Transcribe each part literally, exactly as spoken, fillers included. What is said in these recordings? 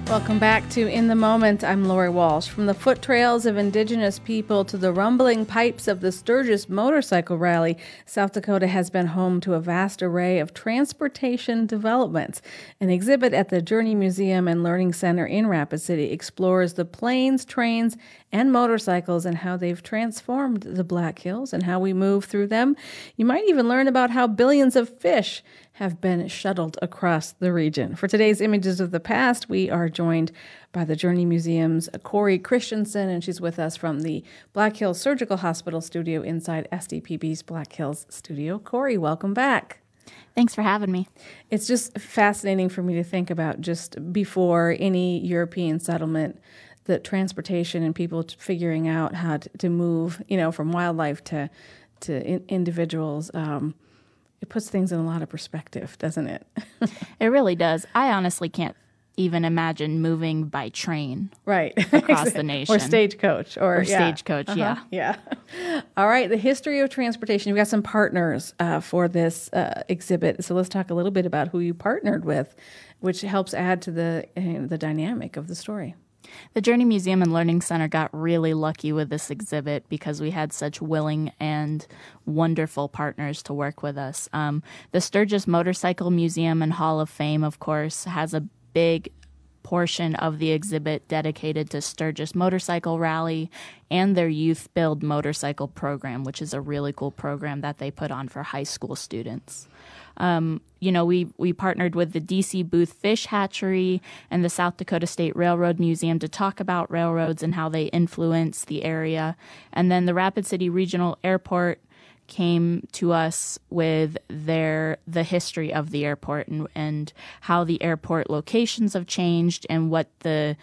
Welcome back to In the Moment. I'm Lori Walsh. From the foot trails of Indigenous people to the rumbling pipes of the Sturgis Motorcycle Rally, South Dakota has been home to a vast array of transportation developments. An exhibit at the Journey Museum and Learning Center in Rapid City explores the planes, trains, and motorcycles and how they've transformed the Black Hills and how we move through them. You might even learn about how billions of fish have been shuttled across the region. For today's Images of the Past, we are joined by the Journey Museum's Corey Christensen, and she's with us from the Black Hills Surgical Hospital studio inside S D P B's Black Hills studio. Corey, welcome back. Thanks for having me. It's just fascinating for me to think about just before any European settlement, the transportation and people figuring out how to, to move, you know, from wildlife to, to in, individuals. Um, It puts things in a lot of perspective, doesn't it? It really does. I honestly can't even imagine moving by train right across the nation. Or stagecoach. Or, or yeah. stagecoach, uh-huh. yeah. Yeah. All right, the history of transportation. We've got some partners uh, for this uh, exhibit. So let's talk a little bit about who you partnered with, which helps add to the uh, the dynamic of the story. The Journey Museum and Learning Center got really lucky with this exhibit because we had such willing and wonderful partners to work with us. Um, the Sturgis Motorcycle Museum and Hall of Fame, of course, has a big portion of the exhibit dedicated to Sturgis Motorcycle Rally and their Youth Build Motorcycle program, which is a really cool program that they put on for high school students. Um, you know, we, we partnered with the D C Booth Fish Hatchery and the South Dakota State Railroad Museum to talk about railroads and how they influence the area. And then the Rapid City Regional Airport came to us with their the history of the airport and, and how the airport locations have changed and what the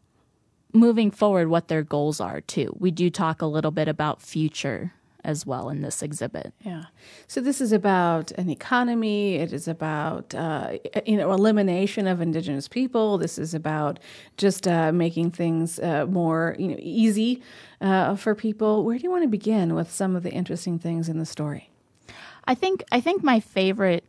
moving forward, what their goals are too. We do talk a little bit about future as well in this exhibit. Yeah. So this is about an economy. It is about, uh, you know, elimination of Indigenous people. This is about just uh, making things uh, more, you know, easy uh, for people. Where do you want to begin with some of the interesting things in the story? I think I think my favorite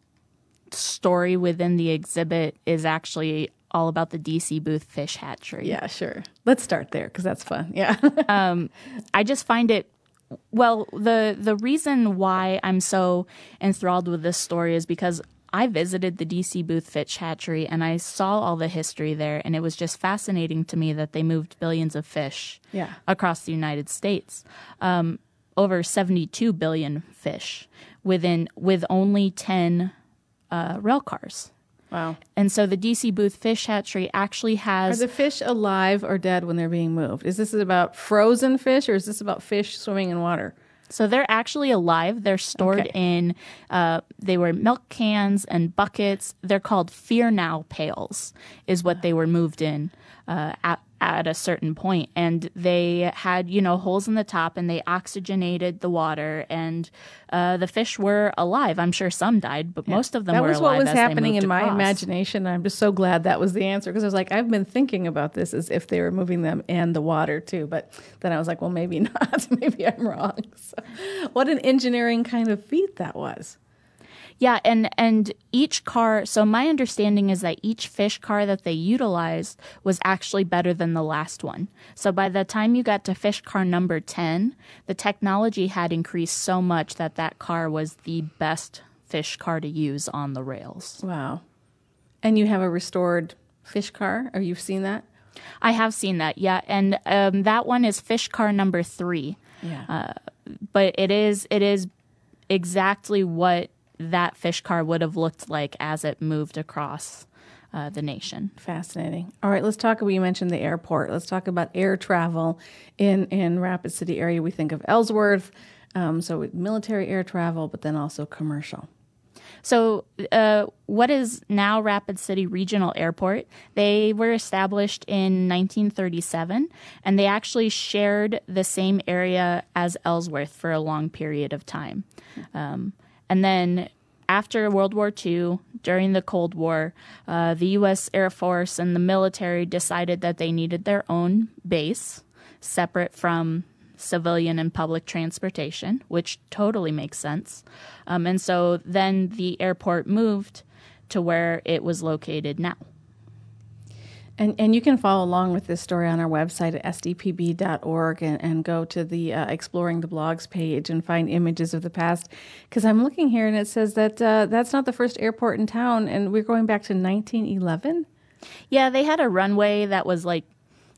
story within the exhibit is actually all about the D C Booth Fish Hatchery. Yeah, sure. Let's start there because that's fun. Yeah. um, I just find it Well, the the reason why I'm so enthralled with this story is because I visited the D C Booth Fish Hatchery and I saw all the history there, and it was just fascinating to me that they moved billions of fish yeah. across the United States, um, over seventy-two billion fish within with only ten uh, rail cars. Wow. And so the D C Booth Fish Hatchery actually has... Are the fish alive or dead when they're being moved? Is this about frozen fish or is this about fish swimming in water? So they're actually alive. They're stored okay. in, uh, they were milk cans and buckets. They're called Fear Now pails is what they were moved in uh, at, at a certain point. And they had, you know, holes in the top and they oxygenated the water and uh, the fish were alive. I'm sure some died, but yeah. most of them that were alive. That was what was as they happening moved in my across. imagination. I'm just so glad that was the answer because I was like, I've been thinking about this as if they were moving them and the water too. But then I was like, well, maybe not. Maybe I'm wrong. So, what an engineering kind of feat that was. Yeah, and, and each car, so my understanding is that each fish car that they utilized was actually better than the last one. So by the time you got to fish car number ten, the technology had increased so much that that car was the best fish car to use on the rails. Wow. And you have a restored fish car? Or you've seen that? I have seen that, yeah. And um, that one is fish car number three. Yeah. Uh, but it is it is exactly what that fish car would have looked like as it moved across uh, the nation. Fascinating. All right, let's talk about, you mentioned the airport. Let's talk about air travel in, in Rapid City area. We think of Ellsworth, um, so military air travel, but then also commercial. So uh, what is now Rapid City Regional Airport, they were established in nineteen thirty-seven, and they actually shared the same area as Ellsworth for a long period of time. Um, and then after World War Two, during the Cold War, uh, the U S Air Force and the military decided that they needed their own base, separate from civilian and public transportation, which totally makes sense. Um, and so then the airport moved to where it was located now. And and you can follow along with this story on our website at s d p b dot org and, and go to the uh, Exploring the Blogs page and find images of the past. Because I'm looking here and it says that uh, that's not the first airport in town, and we're going back to nineteen eleven? Yeah, they had a runway that was like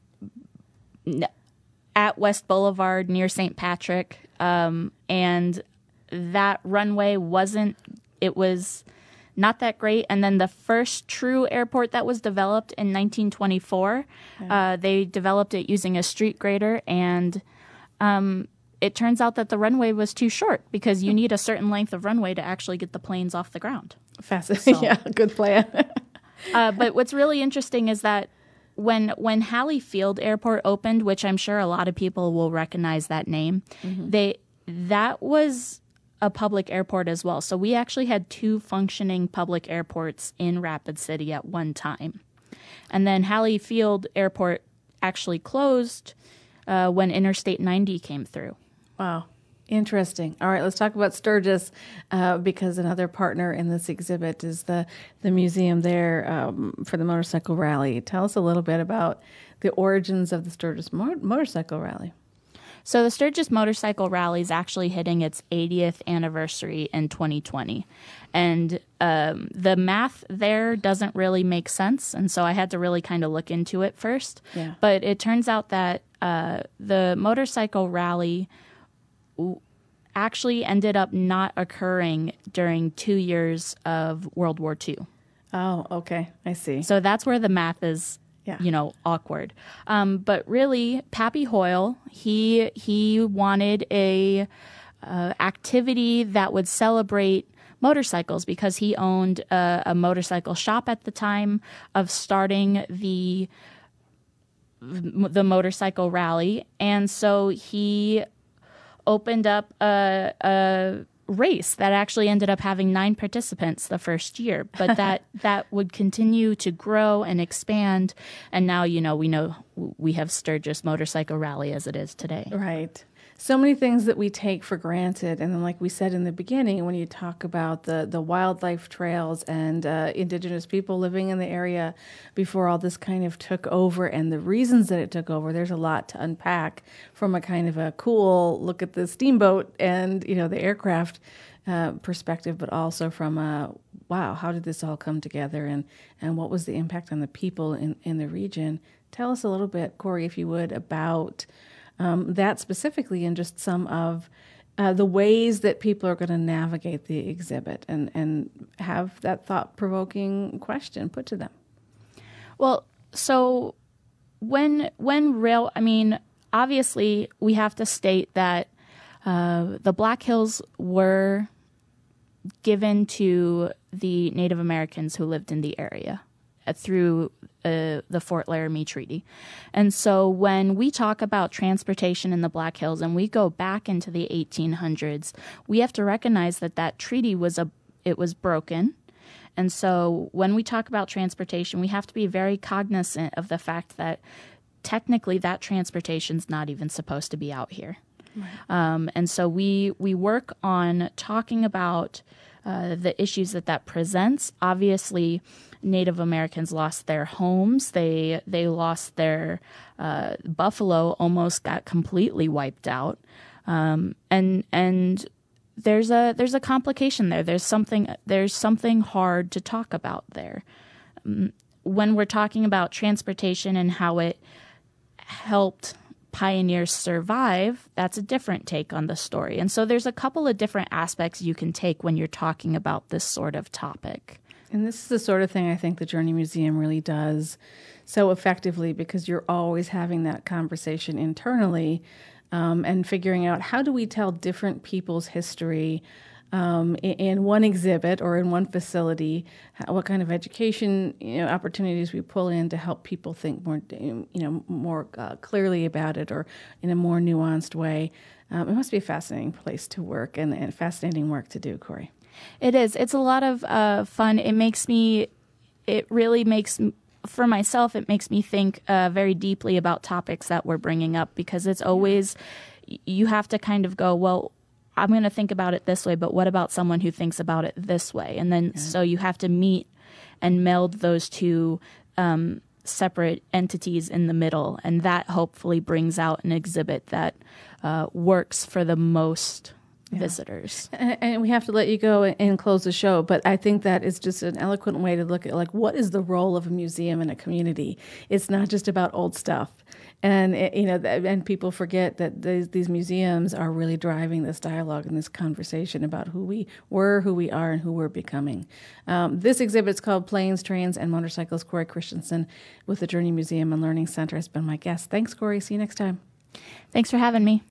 at West Boulevard near Saint Patrick, um, and that runway wasn't, it was not that great. And then the first true airport that was developed in nineteen twenty-four, yeah. uh, they developed it using a street grader, and um, it turns out that the runway was too short because you need a certain length of runway to actually get the planes off the ground. Fascinating. So, yeah, good plan. uh, but what's really interesting is that when when Halley Field Airport opened, which I'm sure a lot of people will recognize that name, mm-hmm. they that was a public airport as well. So we actually had two functioning public airports in Rapid City at one time. And then Halley Field Airport actually closed uh, when Interstate ninety came through. Wow. Interesting. All right, let's talk about Sturgis uh, because another partner in this exhibit is the, the museum there um, for the motorcycle rally. Tell us a little bit about the origins of the Sturgis mo- motorcycle rally. So the Sturgis Motorcycle Rally is actually hitting its eightieth anniversary in twenty twenty. And um, the math there doesn't really make sense. And so I had to really kind of look into it first. Yeah. But it turns out that uh, the motorcycle rally actually ended up not occurring during two years of World War Two. Oh, okay. I see. So that's where the math is, yeah. you know, awkward. Um, but really, Pappy Hoyle, he he wanted a uh, activity that would celebrate motorcycles because he owned a, a motorcycle shop at the time of starting the the motorcycle rally, and so he opened up a, a race that actually ended up having nine participants the first year, but that that would continue to grow and expand, and now you know we know we have Sturgis Motorcycle Rally as it is today. Right. So many things that we take for granted, and then like we said in the beginning, when you talk about the, the wildlife trails and uh, indigenous people living in the area before all this kind of took over and the reasons that it took over, there's a lot to unpack from a kind of a cool look at the steamboat and, you know, the aircraft uh, perspective, but also from a, wow, how did this all come together and, and what was the impact on the people in, in the region? Tell us a little bit, Corey, if you would, about Um, that specifically and just some of uh, the ways that people are going to navigate the exhibit and, and have that thought-provoking question put to them. Well, so when when rail, I mean, obviously we have to state that uh, the Black Hills were given to the Native Americans who lived in the area through uh, the Fort Laramie Treaty. And so when we talk about transportation in the Black Hills and we go back into the eighteen hundreds, we have to recognize that that treaty was a it was broken. And so when we talk about transportation, we have to be very cognizant of the fact that technically that transportation's not even supposed to be out here. Right. Um, and so we we work on talking about uh, the issues that that presents. Obviously, Native Americans lost their homes. They they lost their uh, buffalo. Almost got completely wiped out. Um, and and there's a there's a complication there. There's something there's something hard to talk about there. Um, when we're talking about transportation and how it helped pioneers survive, that's a different take on the story. And so there's a couple of different aspects you can take when you're talking about this sort of topic. And this is the sort of thing I think the Journey Museum really does so effectively, because you're always having that conversation internally um, and figuring out how do we tell different people's history um, in, in one exhibit or in one facility, how, what kind of education you know, opportunities we pull in to help people think more, you know, more uh, clearly about it or in a more nuanced way. Um, it must be a fascinating place to work and, and fascinating work to do, Corey. It is. It's a lot of uh, fun. It makes me, it really makes, for myself, it makes me think uh, very deeply about topics that we're bringing up, because it's always, you have to kind of go, well, I'm going to think about it this way, but what about someone who thinks about it this way? And then, yeah. so you have to meet and meld those two um, separate entities in the middle, and that hopefully brings out an exhibit that uh, works for the most yeah. visitors. And, and we have to let you go and close the show, but I think that is just an eloquent way to look at, like, what is the role of a museum in a community? It's not just about old stuff. And, it, you know, and people forget that these, these museums are really driving this dialogue and this conversation about who we were, who we are, and who we're becoming. Um, this exhibit is called Planes, Trains, and Motorcycles. Corey Christensen with the Journey Museum and Learning Center has been my guest. Thanks, Corey. See you next time. Thanks for having me.